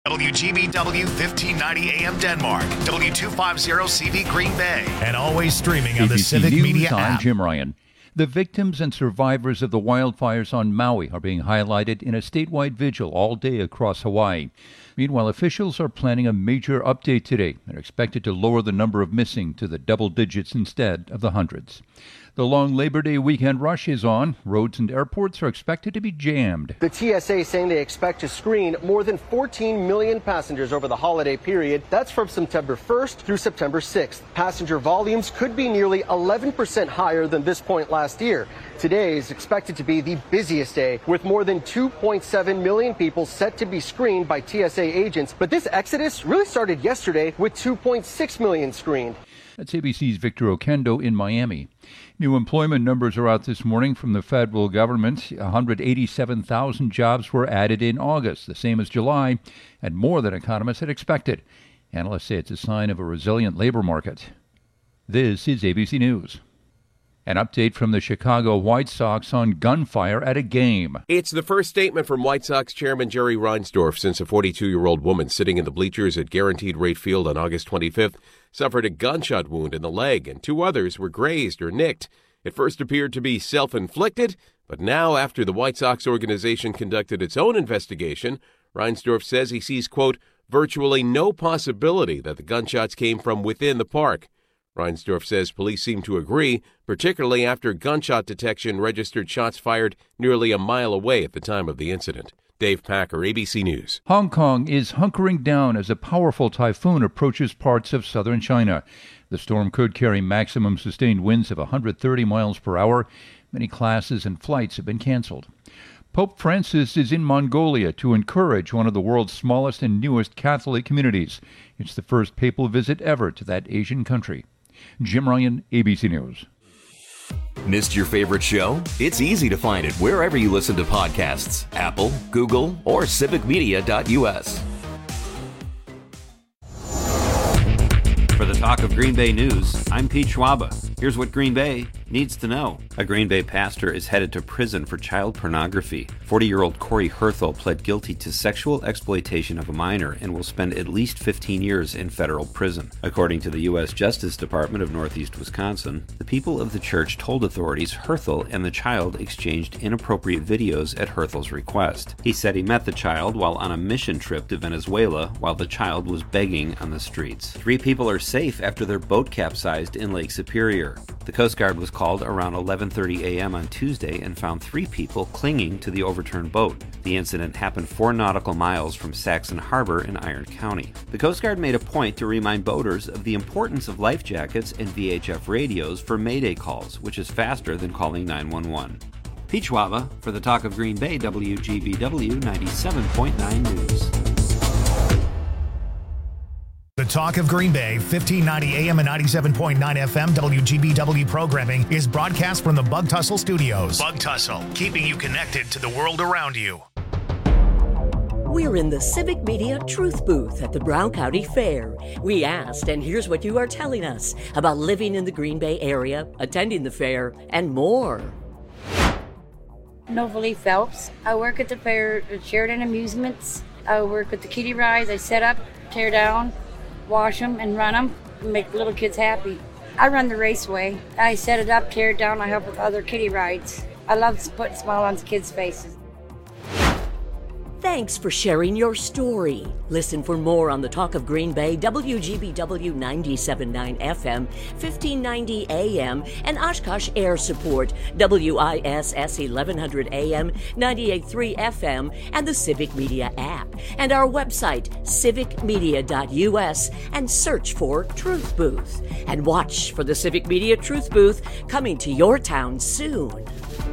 WGBW 1590 AM Denmark, W250CV Green Bay, and always streaming on the Civic News, Media I'm app. Jim Ryan. The victims and survivors of the wildfires on Maui are being highlighted in a statewide vigil all day across Hawaii. Meanwhile, officials are planning a major update today and are expected to lower the number of missing to the double digits instead of the hundreds. The long Labor Day weekend rush is on. Roads and airports are expected to be jammed. The TSA saying they expect to screen more than 14 million passengers over the holiday period. That's from September 1st through September 6th. Passenger volumes could be nearly 11% higher than this point last year. Today is expected to be the busiest day, with more than 2.7 million people set to be screened by TSA agents. But this exodus really started yesterday with 2.6 million screened. That's ABC's Victor Oquendo in Miami. New employment numbers are out this morning from the federal government. 187,000 jobs were added in August, the same as July, and more than economists had expected. Analysts say it's a sign of a resilient labor market. This is ABC News. An update from the Chicago White Sox on gunfire at a game. It's the first statement from White Sox chairman Jerry Reinsdorf since a 42-year-old woman sitting in the bleachers at Guaranteed Rate Field on August 25th suffered a gunshot wound in the leg, and two others were grazed or nicked. It first appeared to be self-inflicted, but now, after the White Sox organization conducted its own investigation, Reinsdorf says he sees, quote, virtually no possibility that the gunshots came from within the park. Reinsdorf says police seem to agree, particularly after gunshot detection registered shots fired nearly a mile away at the time of the incident. Dave Packer, ABC News. Hong Kong is hunkering down as a powerful typhoon approaches parts of southern China. The storm could carry maximum sustained winds of 130 miles per hour. Many classes and flights have been canceled. Pope Francis is in Mongolia to encourage one of the world's smallest and newest Catholic communities. It's the first papal visit ever to that Asian country. Jim Ryan, ABC News. Missed your favorite show? It's easy to find it wherever you listen to podcasts. Apple, Google, or civicmedia.us. For the Talk of Green Bay News, I'm Pete Schwaba. Here's what Green Bay needs to know. A Green Bay pastor is headed to prison for child pornography. 40-year-old Corey Herthel pled guilty to sexual exploitation of a minor and will spend at least 15 years in federal prison. According to the U.S. Justice Department of Northeast Wisconsin, the people of the church told authorities Herthel and the child exchanged inappropriate videos at Herthel's request. He said he met the child while on a mission trip to Venezuela while the child was begging on the streets. 3 people are safe after their boat capsized in Lake Superior. The Coast Guard was called around 11:30 a.m. on Tuesday and found 3 people clinging to the overturned boat. The incident happened 4 nautical miles from Saxon Harbor in Iron County. The Coast Guard made a point to remind boaters of the importance of life jackets and VHF radios for Mayday calls, which is faster than calling 911. Pete Schwaba for the Talk of Green Bay, WGBW 97.9 News. The Talk of Green Bay, 1590 AM and 97.9 FM WGBW programming is broadcast from the Bug Tussle Studios. Bug Tussle, keeping you connected to the world around you. We're in the Civic Media Truth Booth at the Brown County Fair. We asked, and here's what you are telling us about living in the Green Bay area, attending the fair, and more. Novalee Phelps. I work at the fair at Sheridan Amusements. I work with the kiddie rides. I set up, tear down, wash them, and run them, and make little kids happy. I run the raceway. I set it up, tear it down. I help with other kiddie rides. I love putting a smile on kids' faces. Thanks for sharing your story. Listen for more on the Talk of Green Bay, WGBW 97.9 FM, 1590 AM, and Oshkosh Air Support, WISS 1100 AM, 98.3 FM, and the Civic Media app, and our website, civicmedia.us, and search for Truth Booth. And watch for the Civic Media Truth Booth coming to your town soon.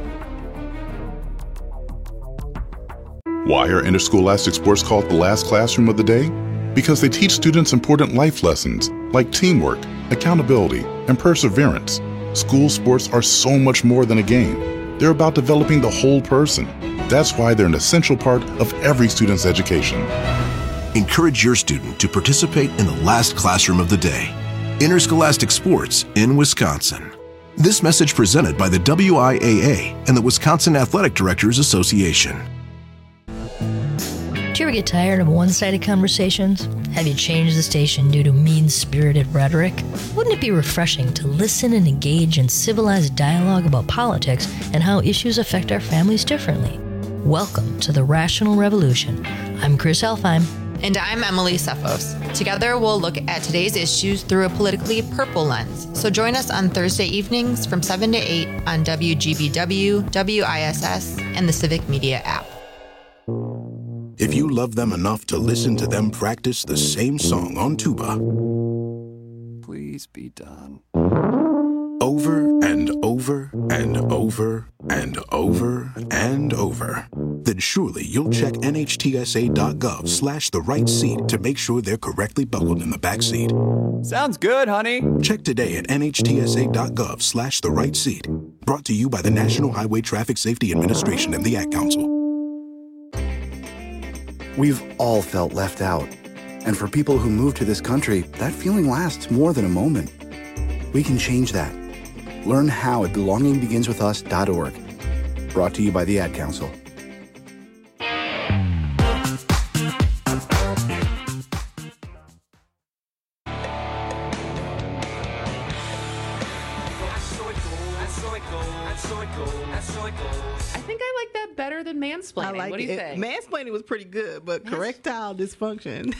Why are interscholastic sports called the last classroom of the day? Because they teach students important life lessons like teamwork, accountability, and perseverance. School sports are so much more than a game. They're about developing the whole person. That's why they're an essential part of every student's education. Encourage your student to participate in the last classroom of the day. Interscholastic sports in Wisconsin. This message presented by the WIAA and the Wisconsin Athletic Directors Association. Do you ever get tired of one-sided conversations? Have you changed the station due to mean-spirited rhetoric? Wouldn't it be refreshing to listen and engage in civilized dialogue about politics and how issues affect our families differently? Welcome to the Rational Revolution. I'm Chris Elfheim. And I'm Emily Sefos. Together, we'll look at today's issues through a politically purple lens. So join us on Thursday evenings from 7 to 8 on WGBW, WISS, and the Civic Media app. If you love them enough to listen to them practice the same song on tuba, please be done. Over and over and over and over and over, then surely you'll check nhtsa.gov/the right seat to make sure they're correctly buckled in the back seat. Sounds good, honey. Check today at nhtsa.gov/the right seat. Brought to you by the National Highway Traffic Safety Administration and the Ad Council. We've all felt left out. And for people who move to this country, that feeling lasts more than a moment. We can change that. Learn how at belongingbeginswithus.org. Brought to you by the Ad Council. I think I like that better than mansplaining. I like what do you think? Mansplaining was pretty good, but correctile dysfunction.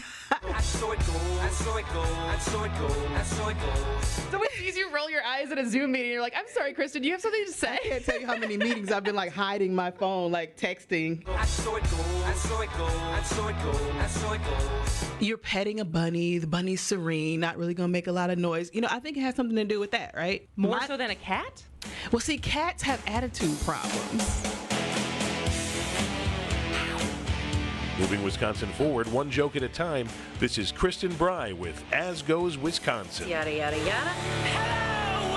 So it sees you roll your eyes at a Zoom meeting, you're like, I'm sorry, Kristen, do you have something to say? I can't tell you how many meetings I've been like hiding my phone, like texting. You're petting a bunny, the bunny's serene, not really gonna make a lot of noise. You know, I think it has something to do with that, right? More so than a cat? Well, see, cats have attitude problems. Moving Wisconsin forward, one joke at a time. This is Kristen Bry with As Goes Wisconsin. Yada, yada, yada. Hello,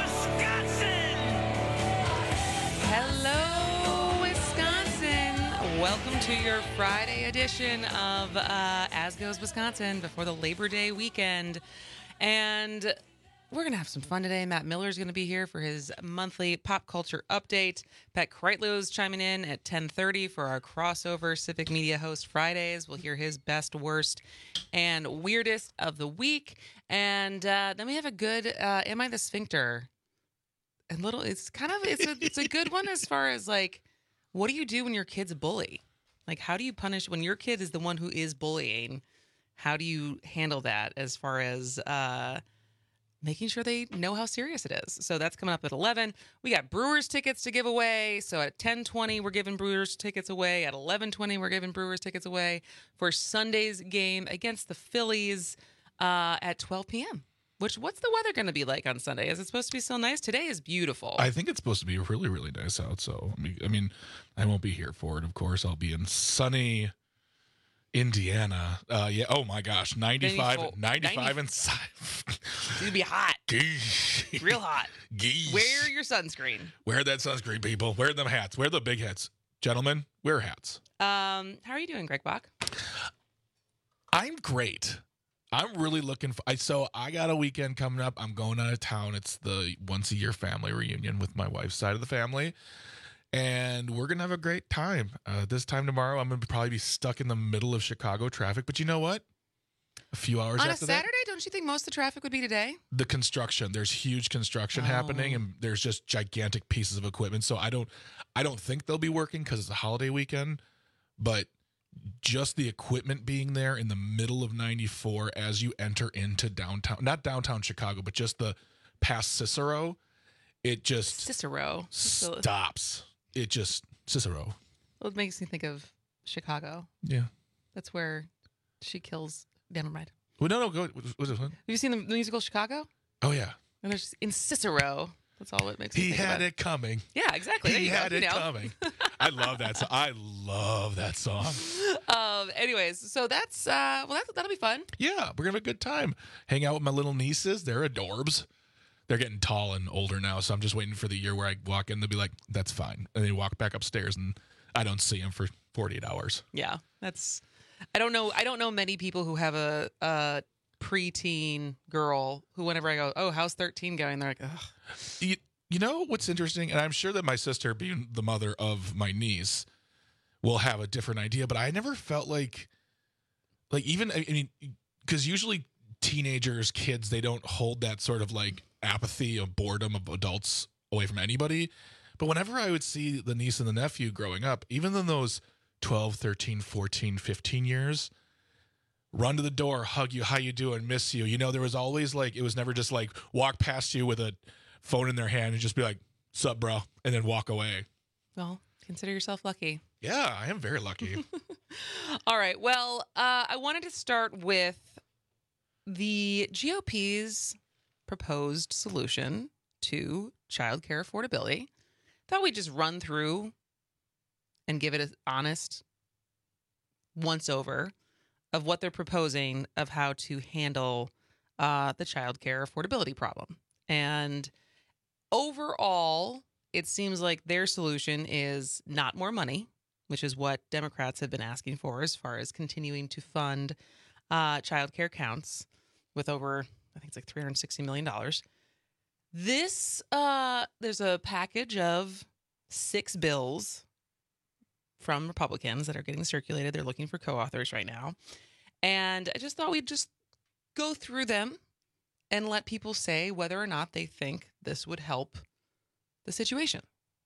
Wisconsin. Welcome to your Friday edition of As Goes Wisconsin before the Labor Day weekend. And we're going to have some fun today. Matt Miller's going to be here for his monthly pop culture update. Pat Kreitlow's chiming in at 10:30 for our crossover Civic Media Host Fridays. We'll hear his best, worst, and weirdest of the week. And then we have a good Am I the Sphincter? And it's a good one as far as like, what do you do when your kid's a bully? Like, how do you punish when your kid is the one who is bullying? How do you handle that as far as making sure they know how serious it is? So that's coming up at 11. We got Brewers tickets to give away. So at 10:20, we're giving Brewers tickets away. At 11:20, we're giving Brewers tickets away for Sunday's game against the Phillies at 12 p.m. What's the weather going to be like on Sunday? Is it supposed to be so nice? Today is beautiful. I think it's supposed to be really, really nice out. So, I mean, I won't be here for it, of course. I'll be in sunny Indiana. Yeah. Oh my gosh. 95 inside. It's going to be hot. Real hot. Wear your sunscreen. Wear that sunscreen, people. Wear them hats. Wear the big hats. Gentlemen, wear hats. How are you doing, Greg Bach? I'm great. I'm really looking so I got a weekend coming up. I'm going out of town. It's the once a year family reunion with my wife's side of the family. And we're going to have a great time. This time tomorrow, I'm going to probably be stuck in the middle of Chicago traffic. But you know what? A few hours on after a Saturday, don't you think most of the traffic would be today? The construction. There's huge construction happening, and there's just gigantic pieces of equipment. So I don't think they'll be working because it's a holiday weekend. But just the equipment being there in the middle of 94 as you enter into downtown, not downtown Chicago, but just the past Cicero, it just stops. It just Cicero. Well, it makes me think of Chicago. Yeah, that's where she kills. Never mind. Well, no, go. What's this one? Have you seen the musical Chicago? Oh yeah. And there's in Cicero. That's all it makes me think about. He had it coming. Yeah, exactly. He had it coming. I love that song. I love that song. Anyways, so that's that'll be fun. Yeah, we're gonna have a good time. Hang out with my little nieces. They're adorbs. They're getting tall and older now, so I'm just waiting for the year where I walk in, they'll be like, that's fine. And they walk back upstairs and I don't see them for 48 hours. Yeah, I don't know many people who have a preteen girl who whenever I go, oh, how's 13 going? They're like, ugh. You know what's interesting? And I'm sure that my sister, being the mother of my niece, will have a different idea, but I never felt like like even, I mean, because usually teenagers, kids, they don't hold that sort of like apathy or boredom of adults away from anybody. But whenever I would see the niece and the nephew growing up, even in those 12, 13, 14, 15 years, run to the door, hug you, how you doing, miss you. You know, there was always like, it was never just like walk past you with a phone in their hand and just be like, sup, bro, and then walk away. Well, consider yourself lucky. Yeah, I am very lucky. All right. Well, I wanted to start with the GOP's proposed solution to childcare affordability. Thought we'd just run through and give it an honest once over of what they're proposing of how to handle the childcare affordability problem. And overall, it seems like their solution is not more money, which is what Democrats have been asking for as far as continuing to fund childcare counts with over, I think it's like $360 million. This, there's a package of 6 bills from Republicans that are getting circulated. They're looking for co-authors right now. And I just thought we'd just go through them and let people say whether or not they think this would help the situation.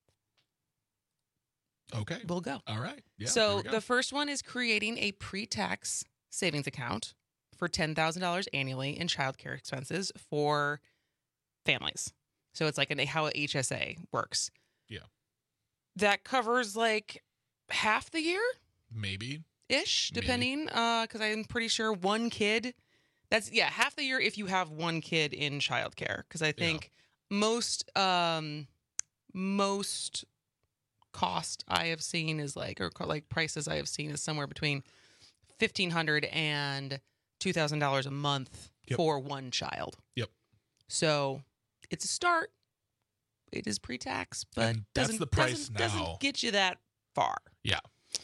Okay. We'll go. All right. Yeah, so the first one is creating a pre-tax savings account for $10,000 annually in childcare expenses for families. So it's like how a HSA works. Yeah. That covers like half the year? Maybe. Ish, depending. Because I'm pretty sure one kid, that's, half the year if you have one kid in childcare. Because I think most cost I have seen is like, or like prices I have seen is somewhere between $1,500 and $2,000 a month for one child. Yep. So it's a start. It is pre-tax, but and that's the price now. Doesn't get you that far. Yeah.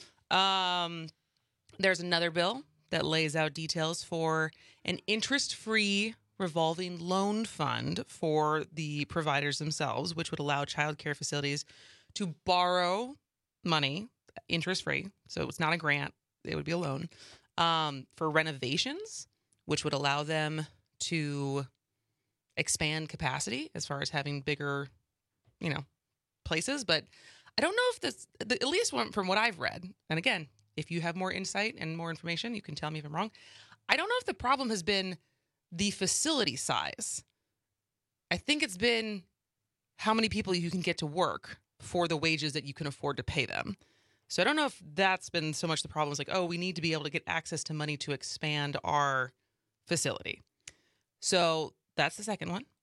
There's another bill that lays out details for an interest-free revolving loan fund for the providers themselves, which would allow child care facilities to borrow money interest-free. So it's not a grant. It would be a loan for renovations, which would allow them to expand capacity as far as having bigger, places. But I don't know if this, at least from what I've read, and again, if you have more insight and more information, you can tell me if I'm wrong. I don't know if the problem has been the facility size. I think it's been how many people you can get to work for the wages that you can afford to pay them. So I don't know if that's been so much the problem. It's like, we need to be able to get access to money to expand our facility. So that's the second one.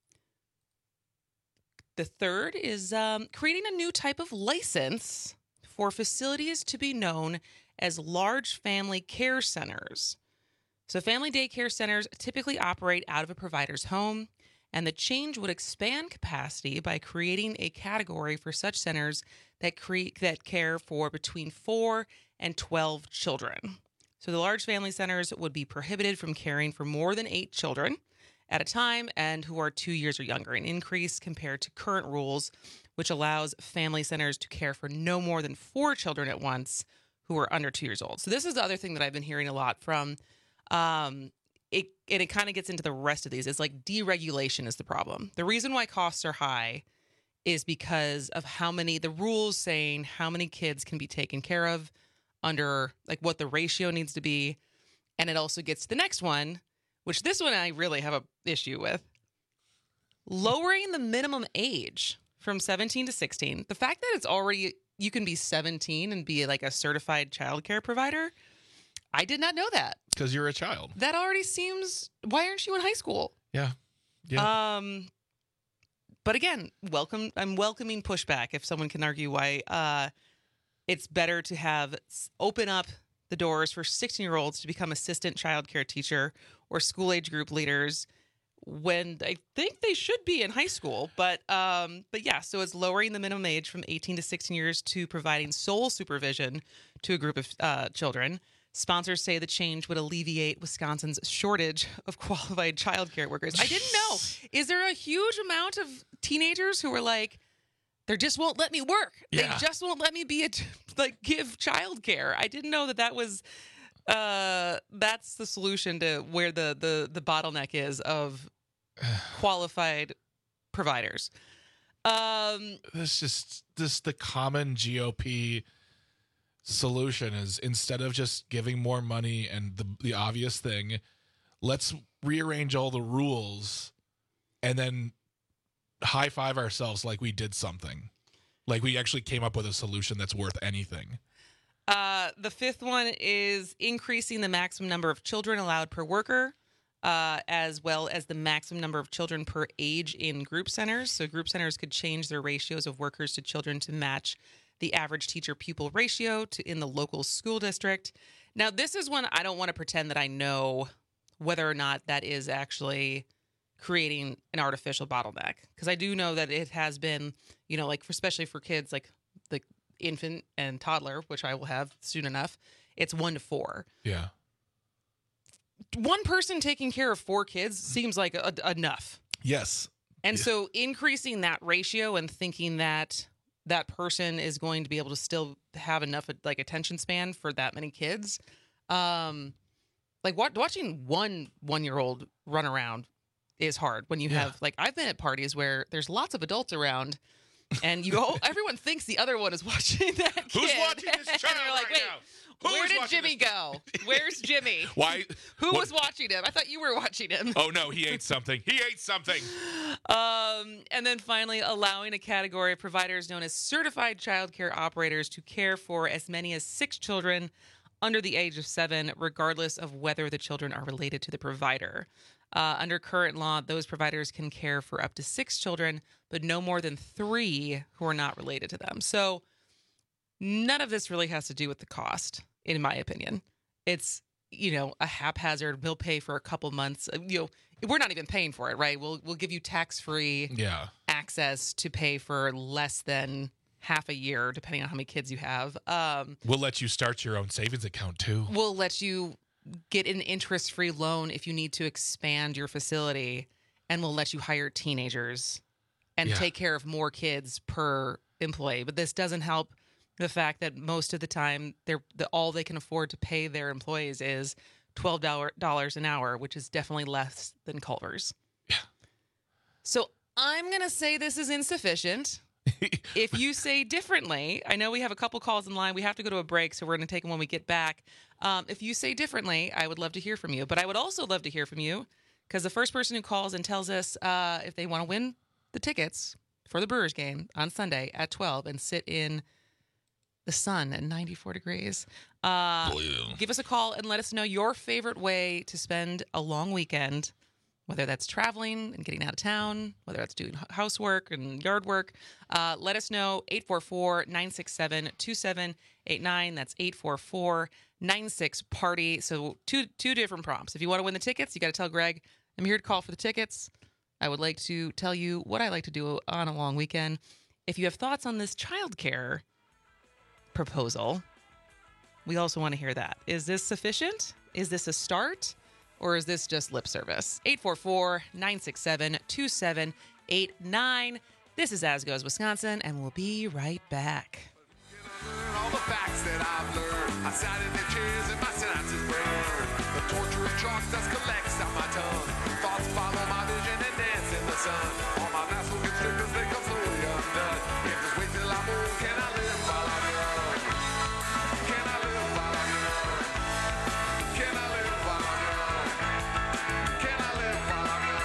The third is creating a new type of license for facilities to be known as large family care centers. So family daycare centers typically operate out of a provider's home, and the change would expand capacity by creating a category for such centers that care for between 4 and 12 children. So the large family centers would be prohibited from caring for more than 8 children at a time and who are 2 years or younger, an increase compared to current rules, which allows family centers to care for no more than 4 children at once who are under 2 years old. So this is the other thing that I've been hearing a lot from. It kind of gets into the rest of these. It's like deregulation is the problem. The reason why costs are high is because of the rules saying how many kids can be taken care of under like what the ratio needs to be. And it also gets to the next one, which this one I really have an issue with. Lowering the minimum age from 17 to 16. The fact that it's already, you can be 17 and be like a certified childcare provider. I did not know that. Because you're a child. That already seems, why aren't you in high school? Yeah. Yeah. But again, I'm welcoming pushback if someone can argue why it's better to open up the doors for 16-year-olds to become assistant childcare teacher or school age group leaders when I think they should be in high school. But yeah, so it's lowering the minimum age from 18 to 16 years to providing sole supervision to a group of children. Sponsors say the change would alleviate Wisconsin's shortage of qualified childcare workers. I didn't know. Is there a huge amount of teenagers who are like, they just won't let me work. Yeah. They just won't let me give childcare. I didn't know that was that's the solution to where the bottleneck is of qualified providers. This the common GOP solution is, instead of just giving more money and the obvious thing, let's rearrange all the rules and then high five ourselves like we did something, like we actually came up with a solution that's worth anything. The fifth one is increasing the maximum number of children allowed per worker, as well as the maximum number of children per age in group centers. So group centers could change their ratios of workers to children to match the average teacher-pupil ratio in the local school district. Now, this is one I don't want to pretend that I know whether or not that is actually creating an artificial bottleneck, because I do know that it has been, like especially for kids like the infant and toddler, which I will have soon enough, it's 1 to 4. Yeah. One person taking care of 4 kids seems like enough. Yes. And so increasing that ratio and thinking that that person is going to be able to still have enough attention span for that many kids. Watching one-year-old run around is hard when you have, I've been at parties where there's lots of adults around and everyone thinks the other one is watching that kid. Who's watching this child and you're like, right now? Where did Jimmy go? Where's Jimmy? Why? Who was watching him? I thought you were watching him. Oh, no, he ate something. And then finally, allowing a category of providers known as certified child care operators to care for as many as 6 children under the age of 7, regardless of whether the children are related to the provider. Under current law, those providers can care for up to 6 children, but no more than 3 who are not related to them. So none of this really has to do with the cost, in my opinion. It's, a haphazard, we'll pay for a couple months. We're not even paying for it, right? We'll give you tax-free access to pay for less than half a year, depending on how many kids you have. We'll let you start your own savings account, too. We'll let you get an interest-free loan if you need to expand your facility, and we'll let you hire teenagers and take care of more kids per employee. But this doesn't help the fact that most of the time all they can afford to pay their employees is $12 an hour, which is definitely less than Culver's. Yeah. So I'm going to say this is insufficient. If you say differently, I know we have a couple calls in line. We have to go to a break, so we're going to take them when we get back. If you say differently, I would love to hear from you. But I would also love to hear from you, because the first person who calls and tells us if they want to win the tickets for the Brewers game on Sunday at 12 and sit in the sun at 94 degrees, give us a call and let us know your favorite way to spend a long weekend, whether that's traveling and getting out of town, whether that's doing housework and yard work. Let us know, 844-967-2789. That's 844-96-PARTY. So two different prompts. If you want to win the tickets, you got to tell Greg, I'm here to call for the tickets. I would like to tell you what I like to do on a long weekend. If you have thoughts on this childcare proposal, we also want to hear that. Is this sufficient? Is this a start? Or is this just lip service? 844-967-2789. This is As Goes Wisconsin, and we'll be right back. All the facts that I've learned. I sat in the chairs and my synapses burned. The torture of chalk dust collects on my tongue. Thoughts follow my vision and dance in the sun. All my mass will constrict as they come slowly undone. If just wait till I'm old, can I live while I'm young? Can I live while I'm young? Can I live while I'm young? Can I live while I'm young?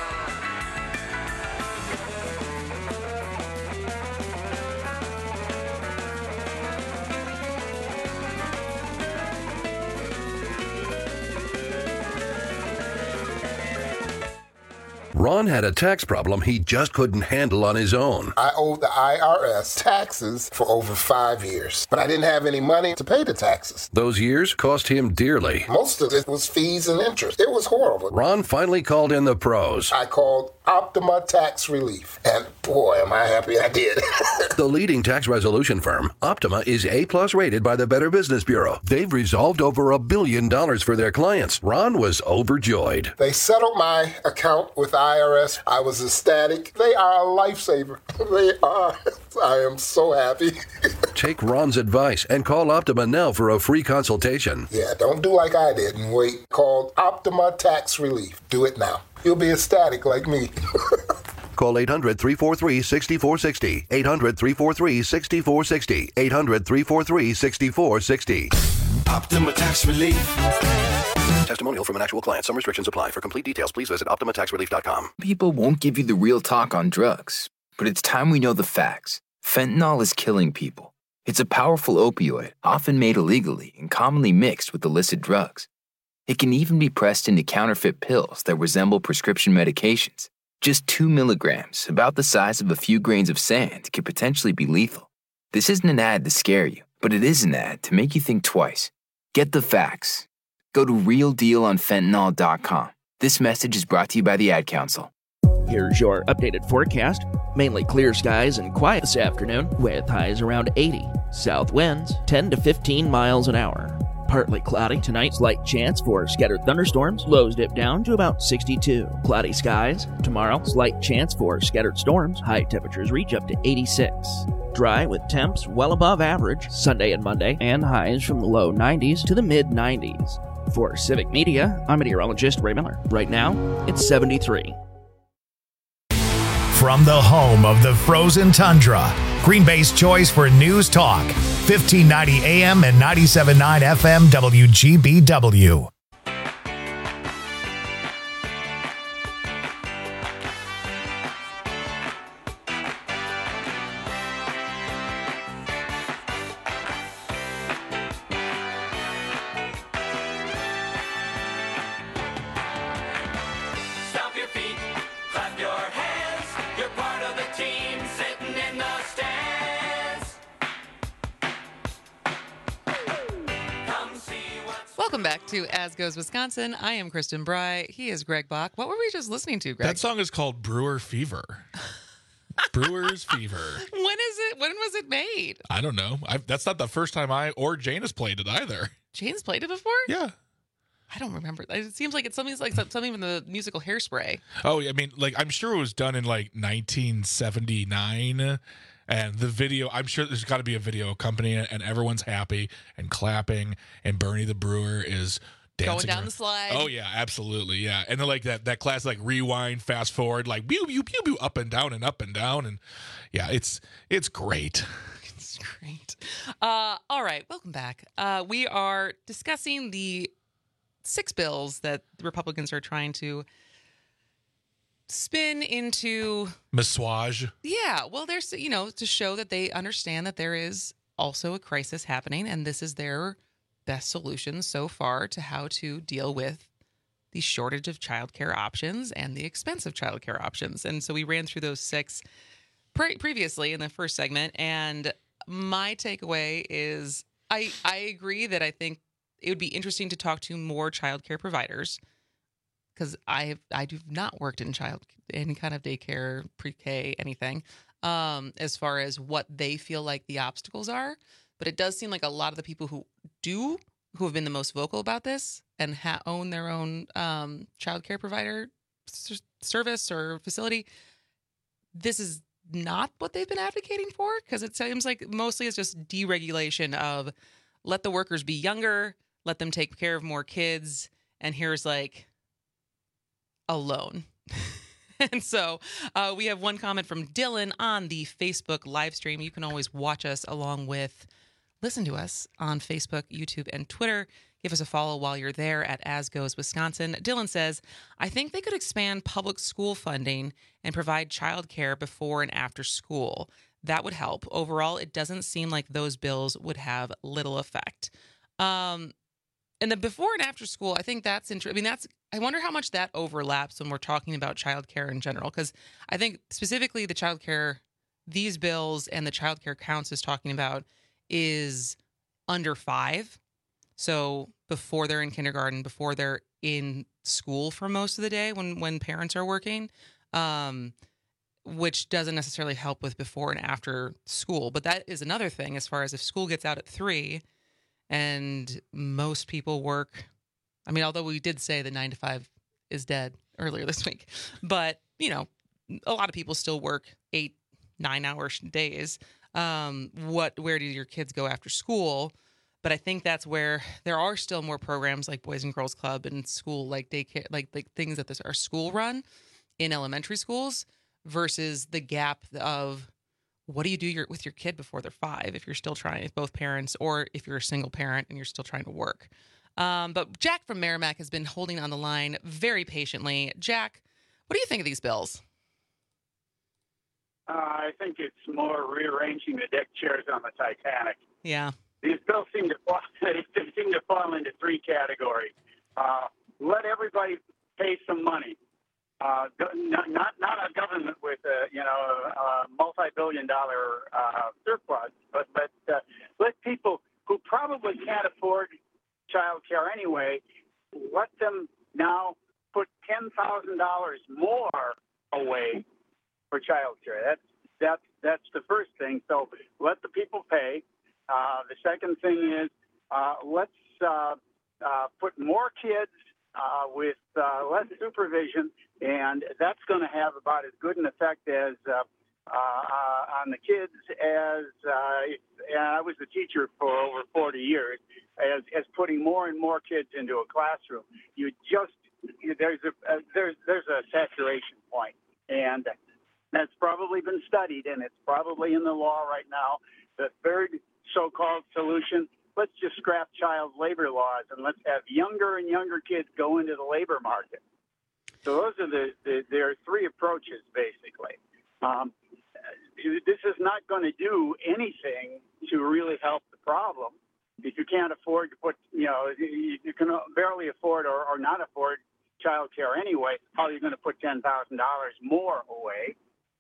Ron had a tax problem he just couldn't handle on his own. I owed the IRS taxes for over 5 years, but I didn't have any money to pay the taxes. Those years cost him dearly. Most of it was fees and interest. It was horrible. Ron finally called in the pros. I called Optima Tax Relief, and boy, am I happy I did. The leading tax resolution firm, Optima, is A+ rated by the Better Business Bureau. They've resolved over $1 billion for their clients. Ron was overjoyed. They settled my account with IRS. I was ecstatic. They are a lifesaver. They are. I am so happy. Take Ron's advice and call Optima now for a free consultation. Yeah, don't do like I did and wait. Call Optima Tax Relief. Do it now. You'll be ecstatic like me. Call 800-343-6460. 800-343-6460. 800-343-6460. Optima Tax Relief. Testimonial from an actual client. Some restrictions apply. For complete details, please visit OptimaTaxRelief.com. People won't give you the real talk on drugs, but it's time we know the facts. Fentanyl is killing people. It's a powerful opioid, often made illegally and commonly mixed with illicit drugs. It can even be pressed into counterfeit pills that resemble prescription medications. Just 2 milligrams, about the size of a few grains of sand, could potentially be lethal. This isn't an ad to scare you, but it is an ad to make you think twice. Get the facts. Go to realdealonfentanyl.com. This message is brought to you by the Ad Council. Here's your updated forecast. Mainly clear skies and quiet this afternoon, with highs around 80. South winds 10 to 15 miles an hour. Partly cloudy tonight, slight chance for scattered thunderstorms. Lows dip down to about 62. Cloudy skies tomorrow, slight chance for scattered storms. High temperatures reach up to 86. Dry with temps well above average Sunday and Monday, and highs from the low 90s to the mid 90s. For Civic Media, I'm meteorologist Ray Miller. Right now, it's 73. From the home of the frozen tundra, Green Bay's choice for news talk, 1590 AM and 97.9 FM WGBW. Welcome back to As Goes Wisconsin. I am Kristen Bry. He is Greg Bach. What were we just listening to, Greg? That song is called Brewer Fever. Brewer's Fever. When was it made? I don't know. That's not the first time I or Jane has played it either. Jane's played it before? Yeah. I don't remember. It seems like it's something from the musical Hairspray. Oh, I mean, like, I'm sure it was done in like 1979. And the video, I'm sure there's got to be a video accompanying it, and everyone's happy and clapping, and Bernie the Brewer is dancing going down the slide. Oh yeah, absolutely, yeah. And then like that class, like rewind, fast forward, like pew pew pew pew, up and down, and yeah, it's great. It's great. All right, welcome back. We are discussing the 6 bills that the Republicans are trying to spin into massage. Yeah, well, there's, to show that they understand that there is also a crisis happening, and this is their best solution so far to how to deal with the shortage of childcare options and the expensive childcare options. And so we ran through those 6 previously in the first segment, and my takeaway is I agree that I think it would be interesting to talk to more childcare providers, because I do not worked in any kind of daycare, pre-K, anything, as far as what they feel like the obstacles are. But it does seem like a lot of the people who have been the most vocal about this and own their own childcare provider service or facility, this is not what they've been advocating for, because it seems like mostly it's just deregulation of let the workers be younger, let them take care of more kids, and here's like a loan. And so we have one comment from Dylan on the Facebook live stream. You can always watch us listen to us on Facebook, YouTube, and Twitter. Give us a follow while you're there at As Goes Wisconsin. Dylan says, I think they could expand public school funding and provide childcare before and after school. That would help. Overall, it doesn't seem like those bills would have little effect. And the before and after school, I think that's interesting. I wonder how much that overlaps when we're talking about childcare in general, because I think specifically the childcare, these bills and the childcare counts is talking about is under 5. So before they're in kindergarten, before they're in school for most of the day when parents are working, which doesn't necessarily help with before and after school. But that is another thing as far as if school gets out at 3 and most people work. I mean, although we did say the 9 to 5 is dead earlier this week, but, a lot of people still work 8-9 hour days. where do your kids go after school? But I think that's where there are still more programs like Boys and Girls Club and school, like daycare, like things that are school run in elementary schools versus the gap of what do you do with your kid before they're 5 if you're still trying, if both parents, or if you're a single parent and you're still trying to work. But Jack from Merrimack has been holding on the line very patiently. Jack, what do you think of these bills? I think it's more rearranging the deck chairs on the Titanic. Yeah. These bills seem to fall into 3 categories. Let everybody pay some money. Not a government with a multi-billion-dollar surplus, but let people who probably can't afford child care anyway, let them now put $10,000 more away for child care. That's the first thing. So let the people pay. The second thing is let's put more kids with less supervision, and that's going to have about as good an effect as on the kids as and I was a teacher for over 40 years, as putting more and more kids into a classroom. There's a saturation point, and that's probably been studied, and it's probably in the law right now. The third so-called solution, let's just scrap child labor laws and let's have younger and younger kids go into the labor market. So those are there are 3 approaches, basically. This is not going to do anything to really help the problem. If you can't afford to put, you can barely afford or not afford child care anyway, how are you going to put $10,000 more away?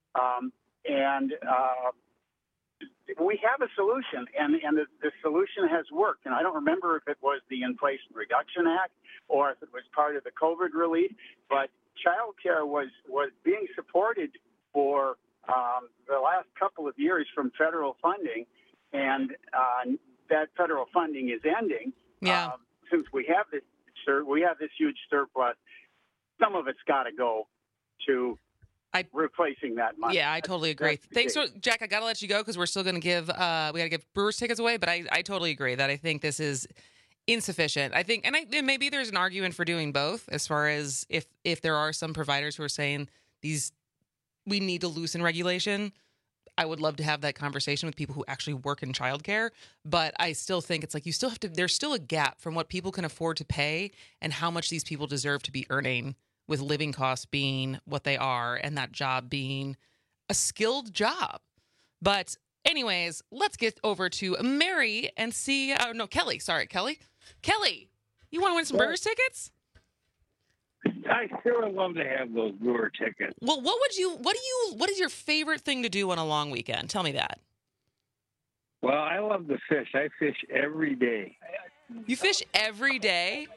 We have a solution, and the solution has worked. And I don't remember if it was the Inflation Reduction Act or if it was part of the COVID relief, but child care was being supported for the last couple of years from federal funding, and that federal funding is ending. Yeah. Since we have this huge surplus, some of it's got to go to replacing that money. Yeah, I totally agree. Thanks, Jack. I got to let you go because we're still going to give we got to give Brewers tickets away. But I totally agree that I think this is insufficient. I think, and maybe there's an argument for doing both, as far as if there are some providers who are saying we need to loosen regulation. I would love to have that conversation with people who actually work in childcare, but I still think it's like you still have to. There's still a gap from what people can afford to pay and how much these people deserve to be earning, with living costs being what they are and that job being a skilled job. But anyways, let's get over to Mary and see. Kelly. Sorry, Kelly. Kelly, you want to win some Brewers tickets? I sure would love to have those Brewer tickets. Well, what is your favorite thing to do on a long weekend? Tell me that. Well, I love to fish. I fish every day. You fish every day?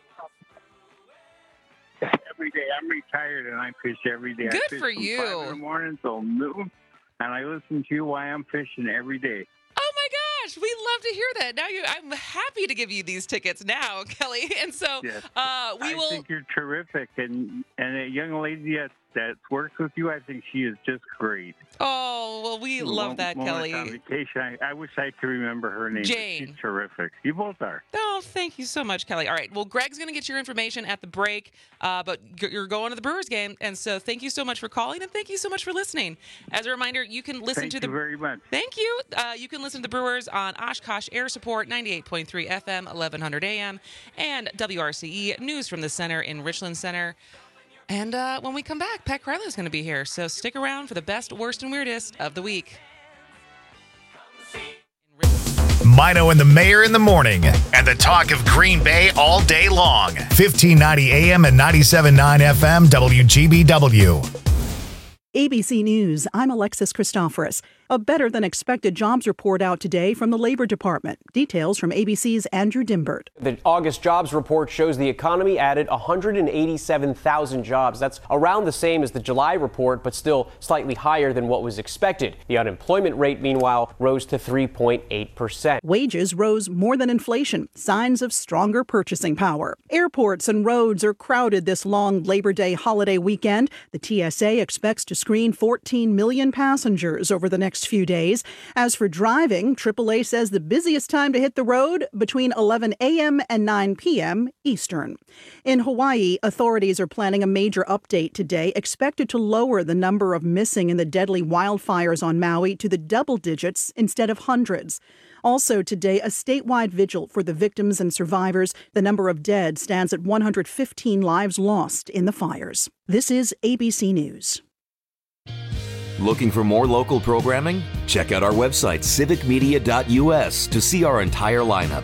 Every day. I'm retired and I fish every day. Good I fish for from you. 5 in the morning till noon, and I listen to you while I'm fishing every day. Oh my gosh, we love to hear that. Now I'm happy to give you these tickets now, Kelly. And so yes. I think you're terrific, and a young lady that works with you, I think she is just great. Oh, well, we love that, Kelly. On vacation, I wish I could remember her name. Jane. She's terrific. You both are. Oh, thank you so much, Kelly. All right, well, Greg's going to get your information at the break, but you're going to the Brewers game, and so thank you so much for calling, and thank you so much for listening. As a reminder, you can listen Thank to you very much. Thank you. You can listen to the Brewers on Oshkosh Air Support, 98.3 FM, 1100 AM, and WRCE News from the Center in Richland Center. And when we come back, Pat Crowley is going to be here. So stick around for the best, worst, and weirdest of the week. Mino and the Mayor in the morning, and the talk of Green Bay all day long. 1590 AM and 97.9 FM, WGBW. ABC News, I'm Alexis Christoforous. A better-than-expected jobs report out today from the Labor Department. Details from ABC's Andrew Dimbert. The August jobs report shows the economy added 187,000 jobs. That's around the same as the July report, but still slightly higher than what was expected. The unemployment rate, meanwhile, rose to 3.8%. Wages rose more than inflation, signs of stronger purchasing power. Airports and roads are crowded this long Labor Day holiday weekend. The TSA expects to screen 14 million passengers over the next next few days. As for driving, AAA says the busiest time to hit the road between 11 a.m. and 9 p.m. Eastern. In Hawaii, authorities are planning a major update today, expected to lower the number of missing in the deadly wildfires on Maui to the double digits instead of hundreds. Also today, a statewide vigil for the victims and survivors. The number of dead stands at 115 lives lost in the fires. This is ABC News. Looking for more local programming? Check out our website, civicmedia.us, to see our entire lineup.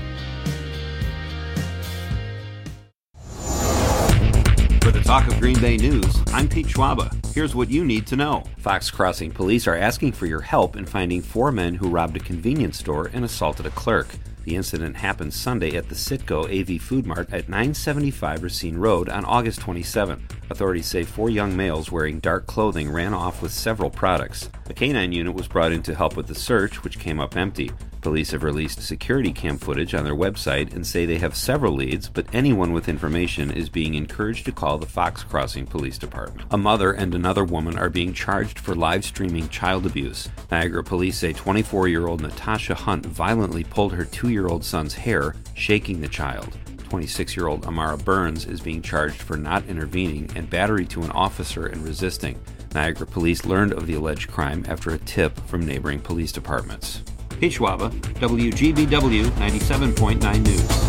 For the Talk of Green Bay News, I'm Pete Schwaba. Here's what you need to know. Fox Crossing police are asking for your help in finding 4 men who robbed a convenience store and assaulted a clerk. The incident happened Sunday at the Citgo AV Food Mart at 975 Racine Road on August 27. Authorities say 4 young males wearing dark clothing ran off with several products. A canine unit was brought in to help with the search, which came up empty. Police have released security cam footage on their website and say they have several leads, but anyone with information is being encouraged to call the Fox Crossing Police Department. A mother and another woman are being charged for live streaming child abuse. Niagara police say 24-year-old Natasha Hunt violently pulled her 2-year-old son's hair, shaking the child. 26-year-old Amara Burns is being charged for not intervening and battery to an officer and resisting. Niagara police learned of the alleged crime after a tip from neighboring police departments. Pete Schwaba, WGBW 97.9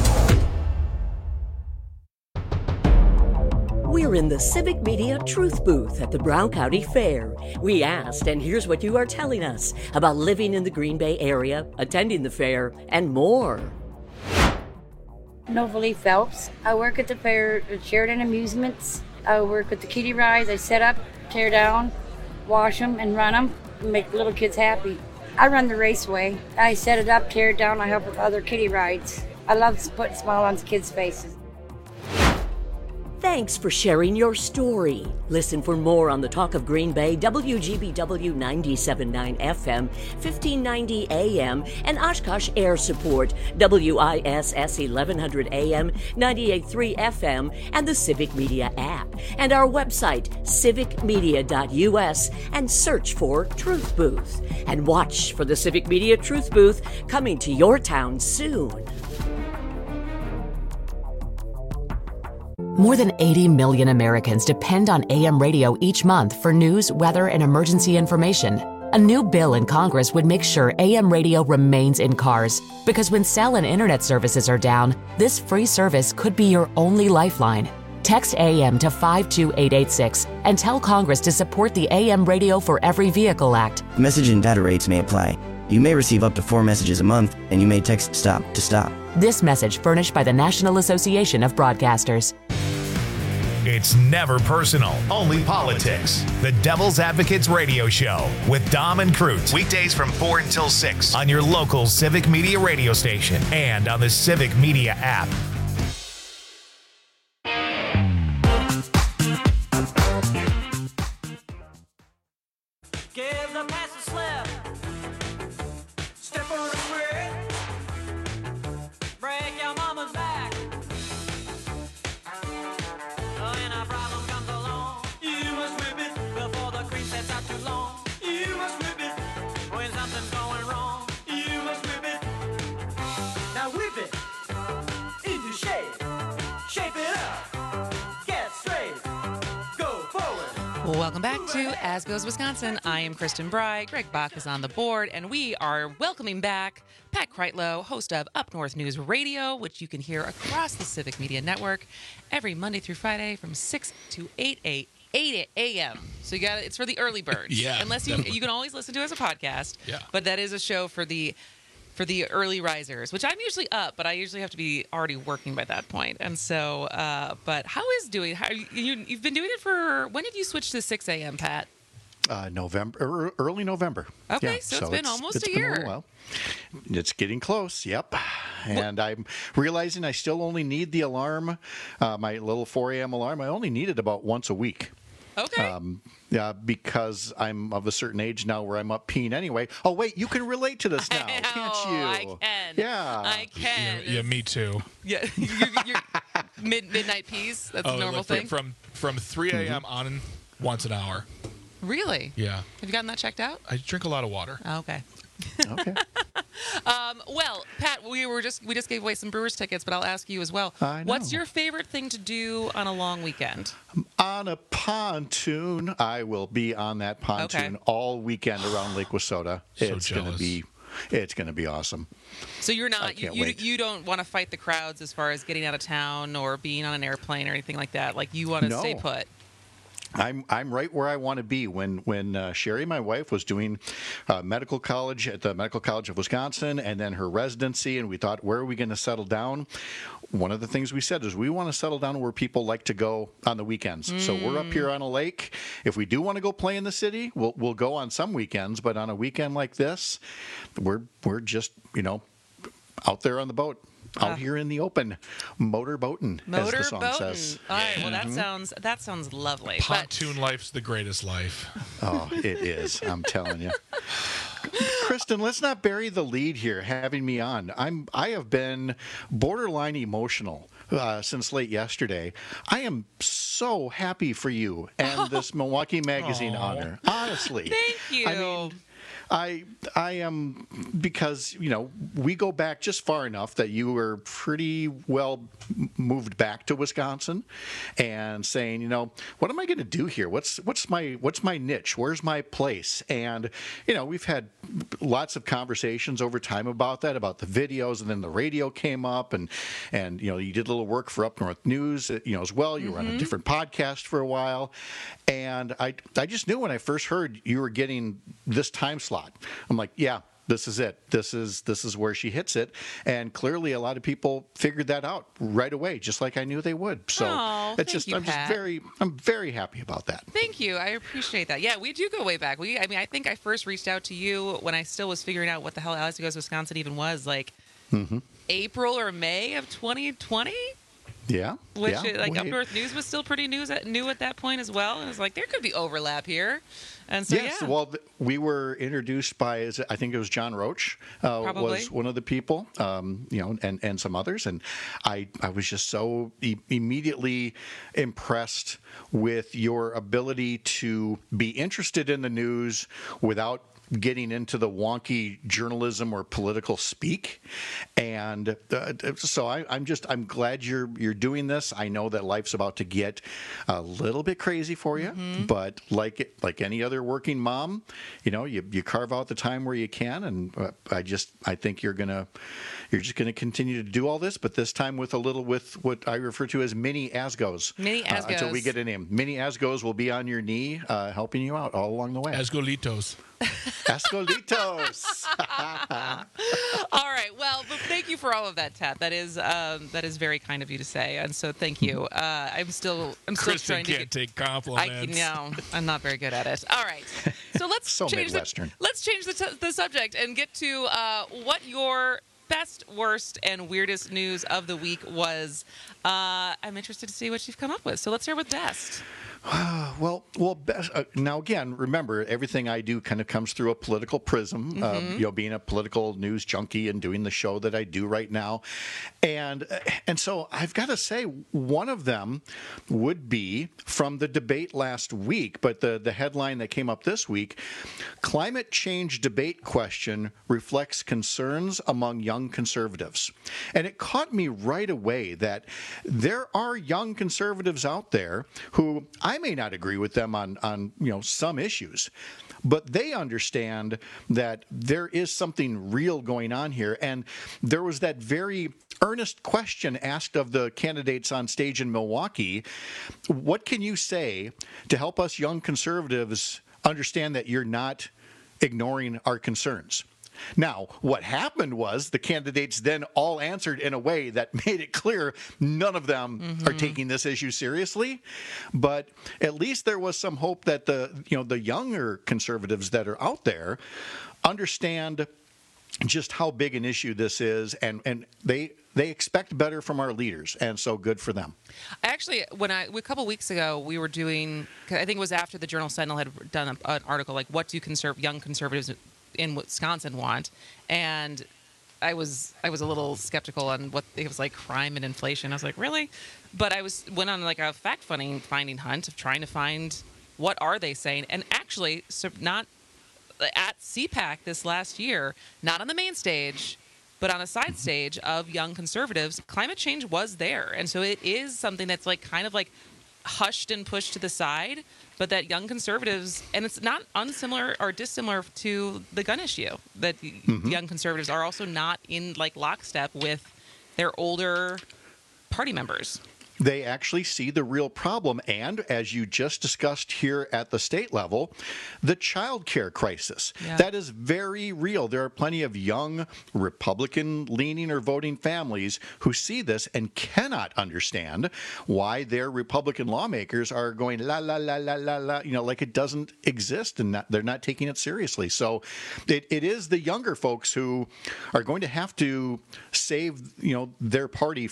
News. We're in the Civic Media Truth Booth at the Brown County Fair. We asked, and here's what you are telling us about living in the Green Bay area, attending the fair, and more. Novalee Phelps. I work at the fair at Sheridan Amusements. I work with the kiddie rides. I set up, tear down, wash them, and run them, and make little kids happy. I run the raceway. I set it up, tear it down. I help with other kiddie rides. I love putting a smile on kids' faces. Thanks for sharing your story. Listen for more on the Talk of Green Bay, WGBW 97.9 FM, 1590 AM, and Oshkosh Air Support, WISS 1100 AM, 98.3 FM, and the Civic Media app. And our website, civicmedia.us, and search for Truth Booth. And watch for the Civic Media Truth Booth coming to your town soon. More than 80 million Americans depend on AM radio each month for news, weather, and emergency information. A new bill in Congress would make sure AM radio remains in cars, because when cell and internet services are down, this free service could be your only lifeline. Text AM to 52886 and tell Congress to support the AM Radio for Every Vehicle Act. Message and data rates may apply. You may receive up to 4 messages a month, and you may text STOP to stop. This message furnished by the National Association of Broadcasters. It's never personal, only politics. The Devil's Advocates Radio Show with Dom and Cruz. Weekdays from 4 until 6 on your local Civic Media radio station and on the Civic Media app. Give the pass a slip. Step on the square. Break your mama's back. When a problem comes along, you must whip it before the cream sets out too long. You must whip it when something's going wrong. You must whip it. Now whip it into shape. Shape it up. Get straight. Go forward. Welcome back to As Goes Wisconsin. I am Kristen Bry. Greg Bach is on the board, and we are welcoming back Pat Kreitlow, host of Up North News Radio, which you can hear across the Civic Media Network every Monday through Friday from 6 to 8 a.m. So you got it's for the early birds. Yeah, unless you can always listen to it as a podcast. Yeah, but that is a show for the early risers, which I'm usually up, but I usually have to be already working by that point. And so, but how is doing? You've been doing it for, when did you switch to 6 a.m., Pat? November, early November. Okay, yeah, so it's been almost a year. Been a while. It's getting close, yep. And I'm realizing I still only need the alarm, my little 4 a.m. alarm. I only need it about once a week. Okay. Yeah, because I'm of a certain age now where I'm up peeing anyway. Oh, wait, you can relate to this now, can't you? I can. Yeah. I can. Yeah, me too. Yeah, you're midnight peas. That's a normal thing. From 3 a.m. on once an hour. Really? Yeah. Have you gotten that checked out? I drink a lot of water. Oh, okay. Okay. Well, Pat, we just gave away some Brewers tickets, but I'll ask you as well. I know. What's your favorite thing to do on a long weekend? On a pontoon. I will be on that pontoon all weekend around Lake Wissota. It's going to be awesome. So you're I not can't you, wait. you don't want to fight the crowds as far as getting out of town or being on an airplane or anything like that. Like you want to stay No. put. I'm right where I want to be. When Sherry, my wife, was doing medical college at the Medical College of Wisconsin, and then her residency, and we thought, where are we going to settle down? One of the things we said is we want to settle down where people like to go on the weekends. So we're up here on a lake. If we do want to go play in the city, we'll go on some weekends. But on a weekend like this, we're just out there on the boat. Out here in the open, motorboating, as the song says. All right. Well, that sounds lovely. Pontoon life's the greatest life. Oh, it is. I'm telling you. Kristen, let's not bury the lead here. Having me on, I have been borderline emotional since late yesterday. I am so happy for you and this Milwaukee Magazine honor. Honestly, thank you. I mean, I am, because we go back just far enough that you were pretty well moved back to Wisconsin, and saying, what am I going to do here? What's my niche? Where's my place? And we've had lots of conversations over time about that, about the videos, and then the radio came up, and you did a little work for Up North News, as well. You were on a different podcast for a while, and I just knew when I first heard you were getting this time slot. I'm like, yeah, this is it. This is where she hits it. And clearly a lot of people figured that out right away, just like I knew they would. So I'm very happy about that. Thank you. I appreciate that. Yeah, we do go way back. I think I first reached out to you when I still was figuring out what the hell As Goes Wisconsin even was, like April or May of 2020. Yeah. Which, yeah, Up North News was still pretty new at that point as well. And it was like, there could be overlap here. And so, yes, well, we were introduced by, I think it was John Roach, was one of the people, and some others. And I was just so immediately impressed with your ability to be interested in the news without getting into the wonky journalism or political speak. And so I'm glad you're doing this. I know that life's about to get a little bit crazy for you, but like any other working mom, you carve out the time where you can. And I think you're just gonna continue to do all this, but this time with what I refer to as mini As Goes. Mini As Goes. Until we get a name. Mini As Goes will be on your knee, helping you out all along the way. Asgolitos. Asgolitos. All right. Well, but thank you for all of that, Tat. That is very kind of you to say, and so thank you. I'm still Kristen trying to can't take compliments. No, I'm not very good at it. All right. So let's change the subject and get to what your best, worst, and weirdest news of the week was. I'm interested to see what you've come up with. So let's start with best. Well. Now again, remember, everything I do kind of comes through a political prism. Being a political news junkie and doing the show that I do right now, and so I've got to say, one of them would be from the debate last week, but the headline that came up this week: climate change debate question reflects concerns among young conservatives, and it caught me right away that there are young conservatives out there who I may not agree with them on some issues, but they understand that there is something real going on here. And there was that very earnest question asked of the candidates on stage in Milwaukee: what can you say to help us young conservatives understand that you're not ignoring our concerns? Now, what happened was the candidates then all answered in a way that made it clear none of them are taking this issue seriously. But at least there was some hope that the younger conservatives that are out there understand just how big an issue this is, and they expect better from our leaders, and so good for them. Actually, a couple weeks ago, we were doing, I think it was after the Journal Sentinel had done an article like, what do young conservatives in Wisconsin want, and I was a little skeptical on what it was, like crime and inflation. I was like, really? But went on like a fact finding hunt of trying to find what are they saying? And actually, so not at CPAC this last year, not on the main stage, but on a side stage of Young Conservatives, climate change was there. And so it is something that's like kind of like hushed and pushed to the side, but that Young Conservatives, and it's not unsimilar or dissimilar to the gun issue, that Young Conservatives are also not in like lockstep with their older party members. They actually see the real problem, and as you just discussed here at the state level, the child care crisis. Yeah. That is very real. There are plenty of young Republican-leaning or voting families who see this and cannot understand why their Republican lawmakers are going la la la la la la, like it doesn't exist, and they're not taking it seriously. So it is the younger folks who are going to have to save their party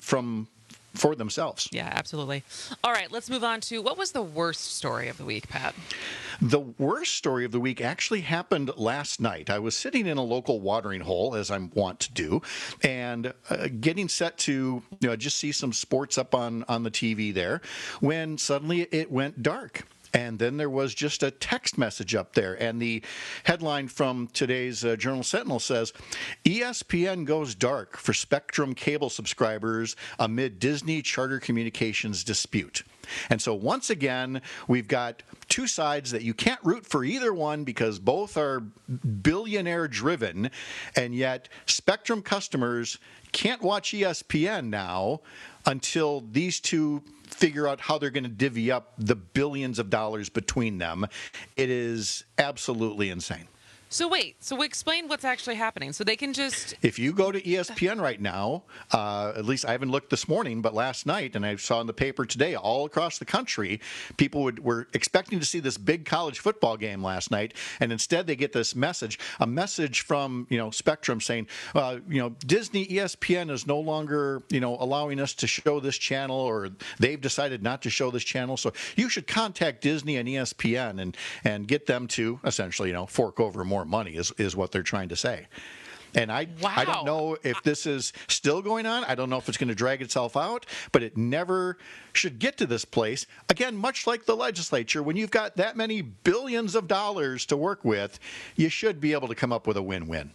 for themselves. Yeah, absolutely. All right, let's move on to what was the worst story of the week, Pat? The worst story of the week actually happened last night. I was sitting in a local watering hole, as I'm wont to do, and getting set to just see some sports up on the TV there, when suddenly it went dark. And then there was just a text message up there. And the headline from today's Journal Sentinel says, ESPN goes dark for Spectrum cable subscribers amid Disney Charter Communications dispute. And so once again, we've got two sides that you can't root for either one because both are billionaire driven. And yet Spectrum customers can't watch ESPN now until these two figure out how they're going to divvy up the billions of dollars between them. It is absolutely insane. So wait, so explain what's actually happening. So they can just... If you go to ESPN right now, at least I haven't looked this morning, but last night, and I saw in the paper today, all across the country, people were expecting to see this big college football game last night, and instead they get this message, a message from Spectrum saying, Disney ESPN is no longer allowing us to show this channel, or they've decided not to show this channel, so you should contact Disney and ESPN and get them to essentially fork over more money is what they're trying to say. And I don't know if this is still going on. I don't know if it's going to drag itself out, but it never should get to this place. Again, much like the legislature, when you've got that many billions of dollars to work with, you should be able to come up with a win-win.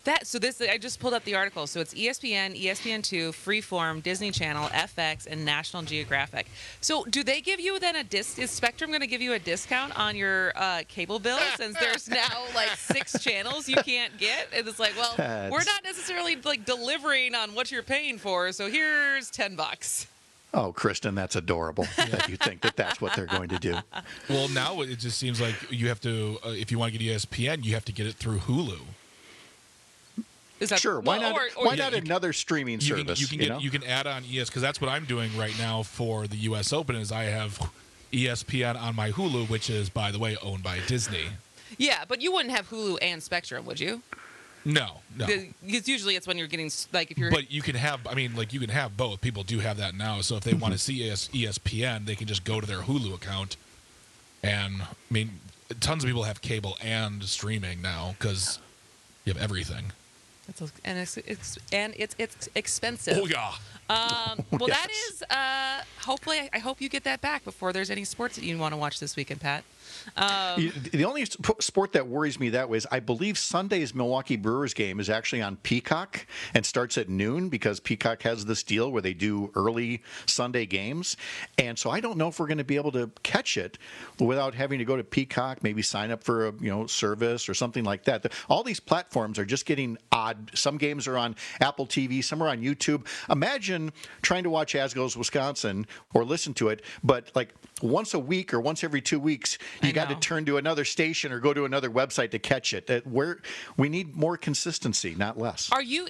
I just pulled up the article. So it's ESPN, ESPN2, Freeform, Disney Channel, FX, and National Geographic. So do they give you then is Spectrum going to give you a discount on your cable bill since there's now like 6 channels you can't get? And it's like, well, we're not necessarily like delivering on what you're paying for, so here's $10. Oh, Kristen, that's adorable that you think that's what they're going to do. Well, now it just seems like you have to, if you want to get ESPN, you have to get it through Hulu. Sure. Why not another streaming service? You can add on ES, because that's what I'm doing right now for the U.S. Open. Is I have ESPN on my Hulu, which is, by the way, owned by Disney. Yeah, but you wouldn't have Hulu and Spectrum, would you? No. Because usually it's when you're getting like if you're. But you can have. You can have both. People do have that now. So if they want to see ESPN, they can just go to their Hulu account, and tons of people have cable and streaming now because you have everything. It's expensive. Oh yeah. Well, yes. That is. Hopefully, I hope you get that back before there's any sports that you want to watch this weekend, Pat. The only sport that worries me that way is I believe Sunday's Milwaukee Brewers game is actually on Peacock and starts at noon because Peacock has this deal where they do early Sunday games. And so I don't know if we're going to be able to catch it without having to go to Peacock, maybe sign up for a service or something like that. All these platforms are just getting odd. Some games are on Apple TV, some are on YouTube. Imagine trying to watch As Goes Wisconsin or listen to it, but like once a week or once every 2 weeks, you got to turn to another station or go to another website to catch it. We need more consistency, not less. Are you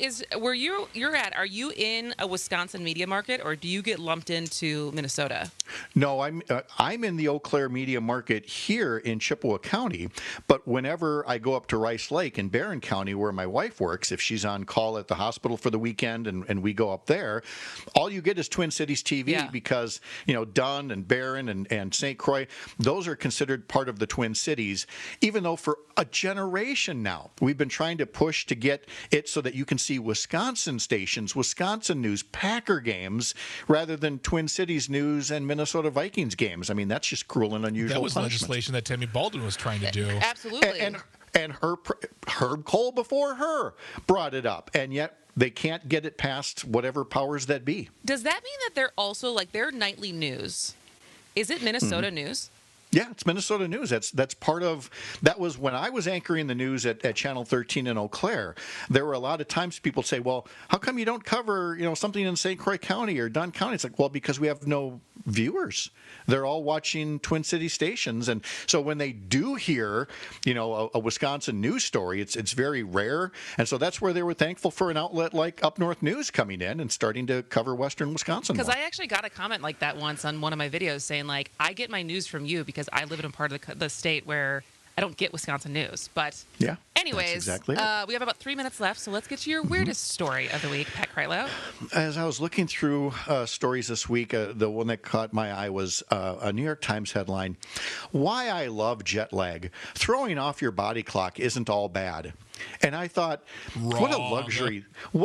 in a Wisconsin media market, or do you get lumped into Minnesota? No, I'm in the Eau Claire media market here in Chippewa County, but whenever I go up to Rice Lake in Barron County, where my wife works, if she's on call at the hospital for the weekend and we go up there, all you get is Twin Cities TV because, Dunn and Barron and St. Croix, those are considered part of the Twin Cities, even though for a generation now, we've been trying to push to get it so that you can see Wisconsin stations, Wisconsin news, Packer games, rather than Twin Cities news and Minnesota Vikings games. I mean, that's just cruel and unusual That was punishment. legislation that Tammy Baldwin was trying to do. Absolutely. And Herb Cole before her brought it up, and yet they can't get it past whatever powers that be. Does that mean that they're also, like, their nightly news? Is it Minnesota news? Yeah, it's Minnesota news. That's part of, that was when I was anchoring the news at Channel 13 in Eau Claire. There were a lot of times people say, well, how come you don't cover, something in St. Croix County or Dunn County? It's like, well, because we have no viewers. They're all watching Twin City stations. And so when they do hear, a Wisconsin news story, it's very rare. And so that's where they were thankful for an outlet like Up North News coming in and starting to cover Western Wisconsin. Because I actually got a comment like that once on one of my videos saying, like, I get my news from you because I live in a part of the state where I don't get Wisconsin news. But anyways, exactly we have about 3 minutes left, so let's get to your weirdest story of the week, Pat Krylo. As I was looking through stories this week, the one that caught my eye was a New York Times headline, "Why I Love Jet Lag. Throwing off your body clock isn't all bad." And I thought, what a luxury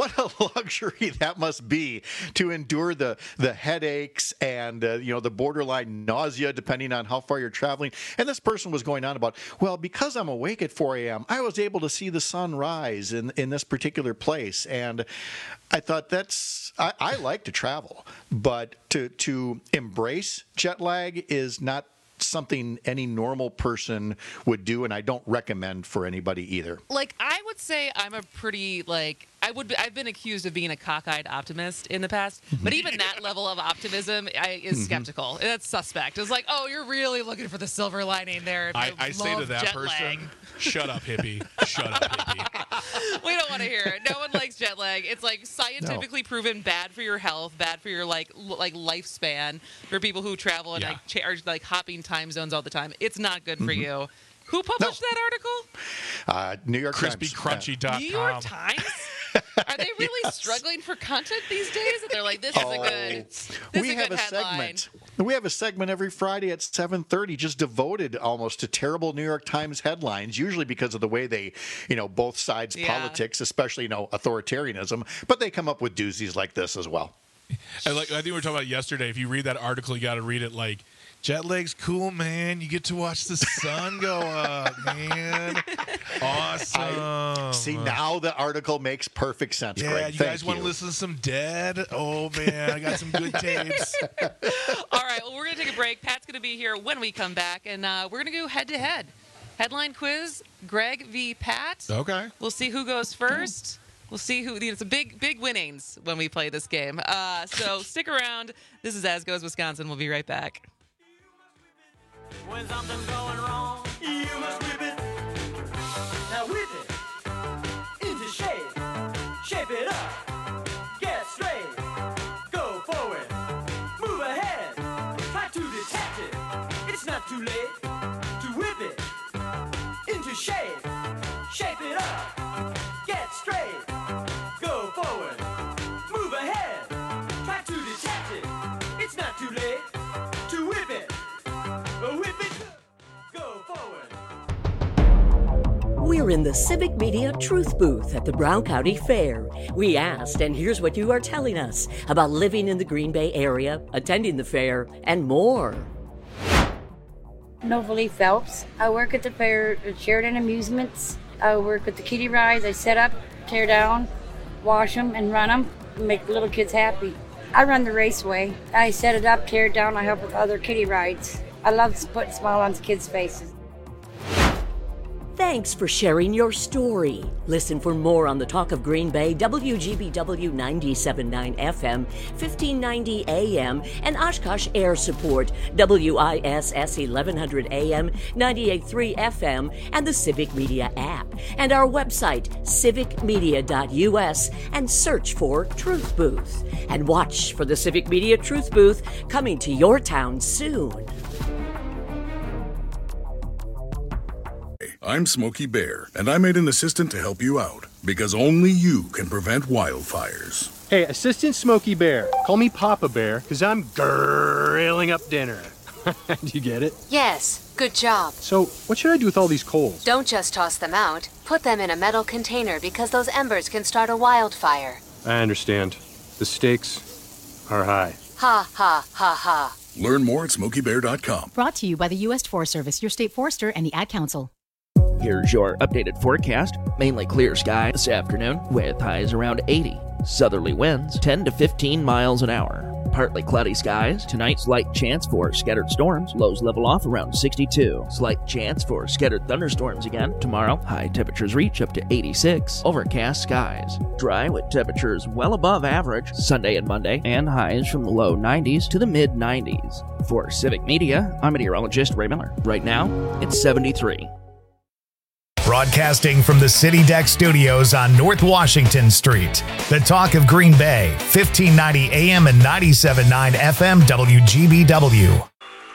that must be to endure the headaches and the borderline nausea depending on how far you're traveling. And this person was going on about, well, because I'm awake at 4 a.m., I was able to see the sun rise in this particular place. And I thought I like to travel, but to embrace jet lag is not something any normal person would do, and I don't recommend for anybody either. Like, I would say I'm a pretty, I've been accused of being a cockeyed optimist in the past, but even that level of optimism is skeptical. That's suspect. It's like, oh, you're really looking for the silver lining there. I say to that person, shut up, hippie. Shut up, hippie. We don't want to hear it. No one likes jet lag. It's like scientifically proven bad for your health, bad for your like lifespan for people who travel and are like hopping time zones all the time. It's not good for you. Who published that article? New York CrispyCrunchy.com. New York Times? Are they really struggling for content these days? They're like, this is a good headline. We have a segment every Friday at 7:30 just devoted almost to terrible New York Times headlines, usually because of the way they, both sides politics, especially, authoritarianism, but they come up with doozies like this as well. And I think we were talking about yesterday, if you read that article, you got to read it like, jet lag's cool, man. You get to watch the sun go up, man. Awesome. See, now the article makes perfect sense, yeah, Greg. You guys want to listen to some Dead? Oh, man, I got some good tapes. All right, well, we're going to take a break. Pat's going to be here when we come back, and we're going to go head-to-head. Headline quiz, Greg v. Pat. Okay. We'll see who goes first. We'll see who. It's a big winnings when we play this game. So stick around. This is As Goes Wisconsin. We'll be right back. When something's going wrong, you must whip it. Now whip it into shape. Shape it up. Get straight. Go forward. Move ahead. Try to detach it. It's not too late to whip it into shape. Shape it up. Get straight. Go forward. Move ahead. Try to detach it. It's not too late to whip it. Whip it. Go forward. We're in the Civic Media Truth Booth at the Brown County Fair. We asked, and here's what you are telling us about living in the Green Bay area, attending the fair, and more. Novalee Phelps. I work at the fair at Sheridan Amusements. I work with the kiddie rides. I set up, tear down, wash them, and run them, and make the little kids happy. I run the raceway. I set it up, tear it down. I help with other kiddie rides. I love putting a smile on kids' faces. Thanks for sharing your story. Listen for more on the Talk of Green Bay, WGBW 97.9 FM, 1590 AM, and Oshkosh Air Support, WISS 1100 AM, 98.3 FM, and the Civic Media app. And our website, civicmedia.us, and search for Truth Booth. And watch for the Civic Media Truth Booth coming to your town soon. I'm Smokey Bear, and I made an assistant to help you out, because only you can prevent wildfires. Hey, Assistant Smokey Bear. Call me Papa Bear, because I'm grilling up dinner. Do you get it? Yes, good job. So, what should I do with all these coals? Don't just toss them out. Put them in a metal container because those embers can start a wildfire. I understand. The stakes are high. Ha, ha, ha, ha. Learn more at SmokeyBear.com. Brought to you by the U.S. Forest Service, your state forester, and the Ad Council. Here's your updated forecast. Mainly clear sky this afternoon with highs around 80. Southerly winds 10 to 15 miles an hour. Partly cloudy skies. Tonight, slight chance for scattered storms. Lows level off around 62. Slight chance for scattered thunderstorms again. Tomorrow, high temperatures reach up to 86. Overcast skies. Dry with temperatures well above average Sunday and Monday, and highs from the low 90s to the mid 90s. For Civic Media, I'm meteorologist Ray Miller. Right now, it's 73. Broadcasting from the City Deck Studios on North Washington Street. The Talk of Green Bay, 1590 AM and 97.9 FM WGBW.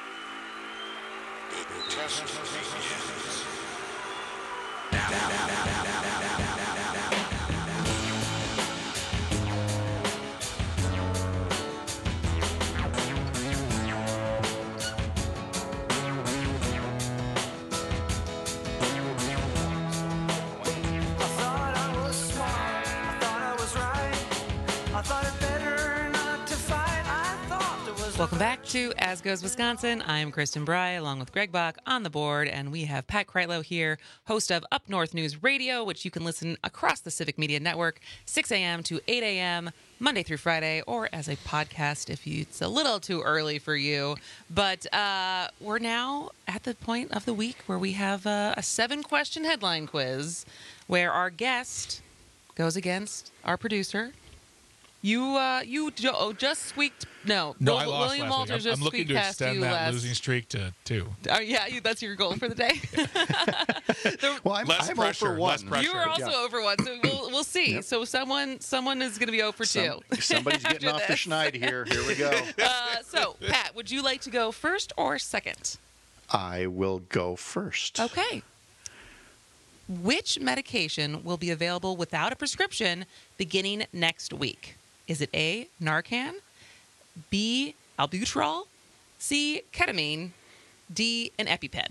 Welcome back to As Goes Wisconsin. I'm Kristen Bry, along with Greg Bach on the board, and we have Pat Kreitlow here, host of Up North News Radio, which you can listen across the Civic Media Network, 6 a.m. to 8 a.m., Monday through Friday, or as a podcast if it's a little too early for you. But we're now at the point of the week where we have a 7-question headline quiz where our guest goes against our producer. You just squeaked. No, I lost William last Walters week. just I'm looking squeaked to past extend you that last. losing streak to 2. That's your goal for the day. Well, I'm over 1. Less pressure. You were also over 1, so we'll see. Yep. So someone is going to be 0 for 2. Somebody's getting off the schneid here. Here we go. So, Pat, would you like to go first or second? I will go first. Okay. Which medication will be available without a prescription beginning next week? Is it A, Narcan, B, albuterol, C, ketamine, D, an EpiPen?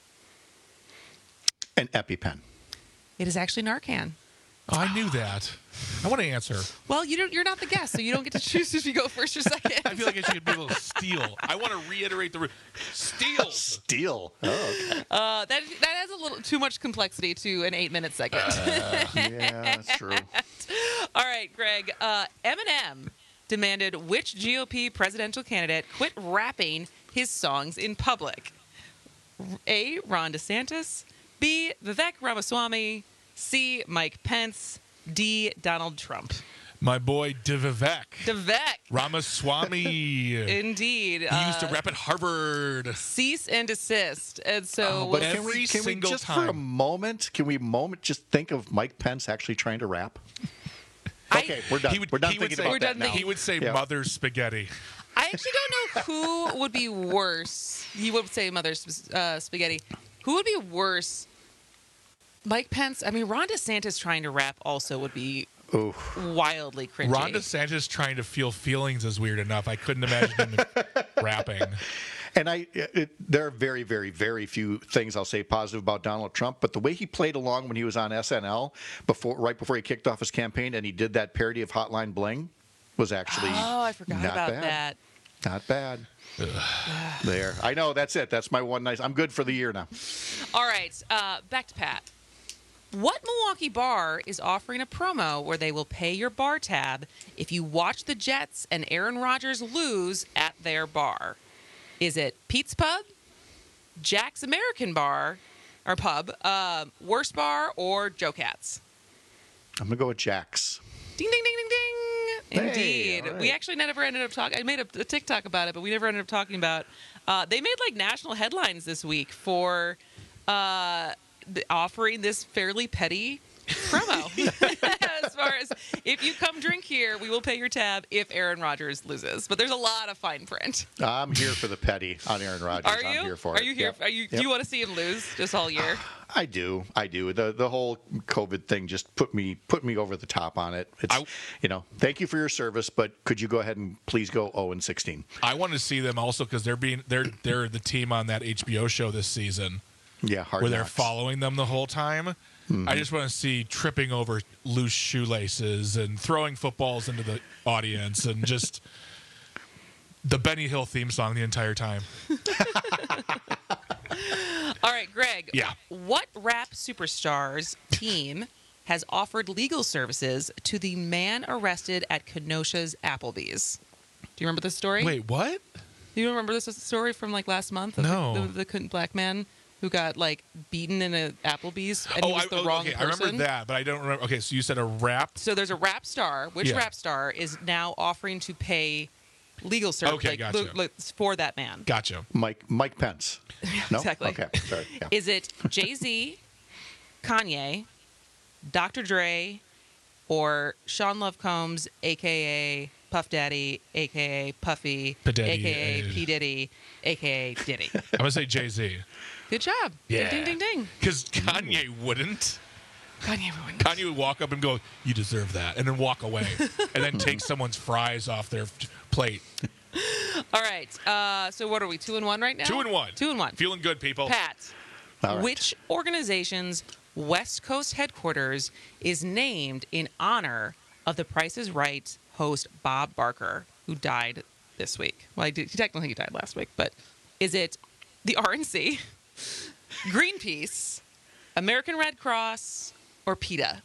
An EpiPen. It is actually Narcan. Oh, I knew that. I want to answer. Well, you're not the guest, so you don't get to choose if you go first or second. I feel like I should be able to steal. I want to reiterate the steal. Steal. Oh, okay. That has a little too much complexity to an 8-minute segment. Yeah, that's true. All right, Greg. Eminem demanded which GOP presidential candidate quit rapping his songs in public? A, Ron DeSantis, B, Vivek Ramaswamy, C, Mike Pence, D, Donald Trump. My boy Vivek. Vivek. Ramaswamy. Indeed. He used to rap at Harvard. Cease and desist. And so but can we just for a moment, just think of Mike Pence actually trying to rap? Okay, we're done. We're done thinking about that now. He would say mother's spaghetti. I actually don't know who would be worse. He would say mother's spaghetti. Who would be worse? Mike Pence. I mean, Ron DeSantis trying to rap also would be wildly cringy. Ron DeSantis trying to feel feelings is weird enough. I couldn't imagine him rapping. And there are very, very, very few things I'll say positive about Donald Trump, but the way he played along when he was on SNL right before he kicked off his campaign, and he did that parody of Hotline Bling, was actually I forgot not about bad. that. Not bad. There, I know. That's it. That's my one nice. I'm good for the year now. All right, back to Pat. What Milwaukee bar is offering a promo where they will pay your bar tab if you watch the Jets and Aaron Rodgers lose at their bar? Is it Pete's Pub, Jack's American Bar, or Pub, Worst Bar, or Joe Cats? I'm going to go with Jack's. Ding, ding, ding, ding, ding. Indeed. Hey, all right. We actually never ended up talking. I made a TikTok about it, but we never ended up talking about. They made like national headlines this week for offering this fairly petty promo. As far as if you come drink here, we will pay your tab if Aaron Rodgers loses. But there's a lot of fine print. I'm here for the petty on Aaron Rodgers. Are you? I'm here for Are it. you here? Yep. Do you want to see him lose just all year? I do. The whole COVID thing just put me over the top on it. It's thank you for your service, but could you go ahead and please go 0-16? I want to see them also because they're the team on that HBO show this season. Yeah, Hard where they're Knocks. following them the whole time. I just want to see tripping over loose shoelaces and throwing footballs into the audience and just the Benny Hill theme song the entire time. All right, Greg. Yeah. What rap superstar's team has offered legal services to the man arrested at Kenosha's Applebee's? Do you remember this story? Wait, what? Do you remember this story from like last month? Of No. The black man who got like beaten in an Applebee's and he was the wrong person. I remember that, but I don't remember. Okay, so you said a rap. So there's a rap star. Which Yeah. rap star is now offering to pay legal service Okay, gotcha. for that man? Gotcha. Mike Pence. No? Exactly. Okay, sorry. Yeah. Is it Jay-Z, Kanye, Dr. Dre, or Sean Love Combs, a.k.a. Puff Daddy, a.k.a. Puffy, P. Diddy, a.k.a. P. Diddy, a.k.a. Diddy? I'm going to say Jay-Z. Good job. Yeah. Ding, ding, ding. Because Kanye wouldn't. Kanye would walk up and go, "You deserve that," and then walk away, and then take someone's fries off their plate. All right. So what are we, 2-1 right now? 2-1. 2-1. Feeling good, people. Pat, All right. which organization's West Coast headquarters is named in honor of The Price is Right host Bob Barker, who died this week? Well, he technically died last week, but is it the RNC, Greenpeace, American Red Cross, or PETA?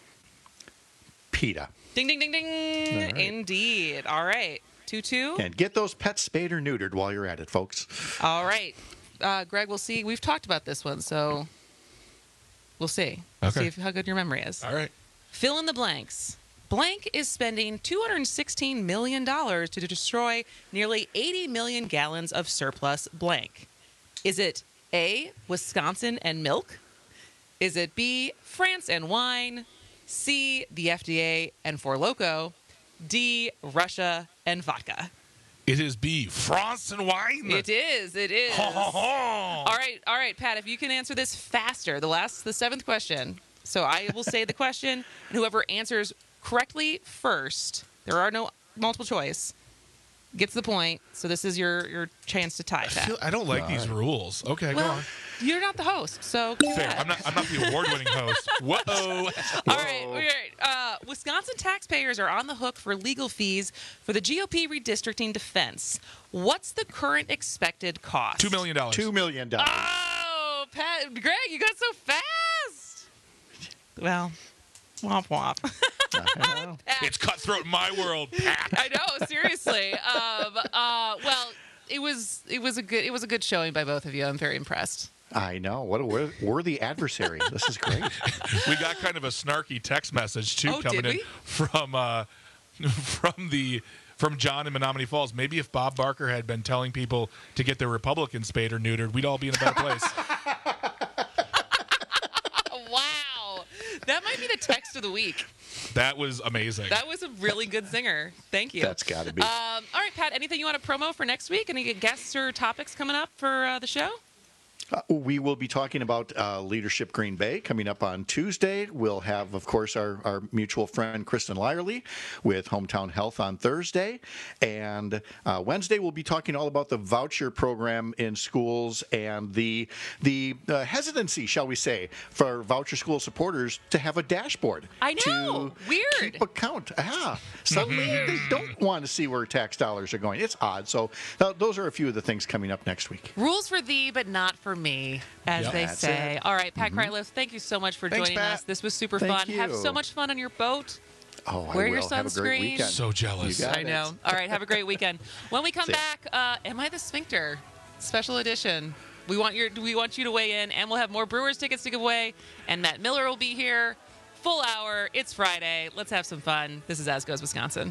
PETA. Ding, ding, ding, ding. All right. Indeed. All right. 2-2. And get those pets spayed or neutered while you're at it, folks. All right. Greg, we'll see. We've talked about this one, so we'll see. We'll Okay. see how good your memory is. All right. Fill in the blanks. Blank is spending $216 million to destroy nearly 80 million gallons of surplus blank. Is it A, Wisconsin and milk? Is it B, France and wine? C, the FDA and Four Loko? D, Russia and vodka? It is B, France and wine. It is. It is. All right, Pat, if you can answer this faster, the seventh question. So I will say the question, and whoever answers correctly first, there are no multiple choice, gets the point. So this is your chance to tie, Pat. I don't like these rules. Okay, Well, go on. You're not the host, so go Fair. ahead. I'm not the award-winning host. Whoa. All right. Wisconsin taxpayers are on the hook for legal fees for the GOP redistricting defense. What's the current expected cost? $2 million. $2 million. Oh, Pat, Greg, you got so fast. Well, womp womp. It's cutthroat in my world, Pat. I know, seriously. Well, it was a good showing by both of you. I'm very impressed. I know. What a worthy adversary. This is great. We got kind of a snarky text message too Oh, coming did in we? from John in Menominee Falls. Maybe if Bob Barker had been telling people to get their Republicans spayed or neutered, we'd all be in a better place. Wow, that might be the text of the week. That was amazing. That was a really good zinger. Thank you. That's got to be. All right, Pat. Anything you want to promo for next week? Any guests or topics coming up for the show? We will be talking about Leadership Green Bay coming up on Tuesday. We'll have, of course, our mutual friend Kristen Lyerly with Hometown Health on Thursday. And Wednesday, we'll be talking all about the voucher program in schools and the hesitancy, shall we say, for voucher school supporters to have a dashboard. I know. Weird. Keep account. Suddenly, they don't want to see where tax dollars are going. It's odd. So those are a few of the things coming up next week. Rules for thee, but not for me, as Yep. they That's say. it. All right, Pat Kreitloff, thank you so much for Thanks, joining Pat. us. This was super Thank fun. Have you. so much fun on your boat. Oh, I Wear will. your Have a great sunscreen. weekend. So jealous. You got I know. it. All right, have a great weekend. When we come See ya. back, Am I the Sphincter? Special edition. We want you to weigh in, and we'll have more Brewers tickets to give away, and Matt Miller will be here. Full hour. It's Friday. Let's have some fun. This is As Goes Wisconsin.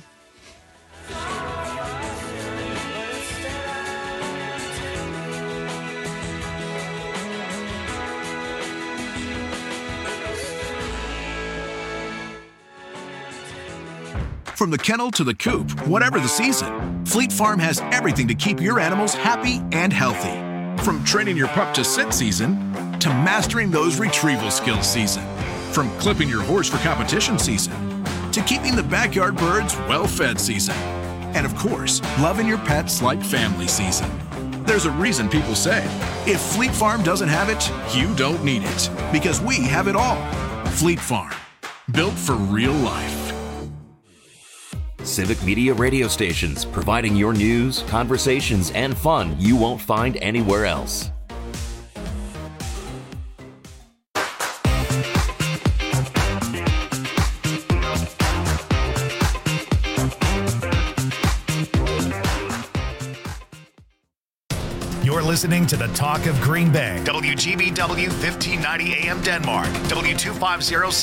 From the kennel to the coop, whatever the season, Fleet Farm has everything to keep your animals happy and healthy. From training your pup to sit season, to mastering those retrieval skills season. From clipping your horse for competition season, to keeping the backyard birds well-fed season. And of course, loving your pets like family season. There's a reason people say, if Fleet Farm doesn't have it, you don't need it. Because we have it all. Fleet Farm, built for real life. Civic Media radio stations, providing your news, conversations, and fun you won't find anywhere else. You're listening to the Talk of Green Bay. WGBW 1590 AM Denmark. W250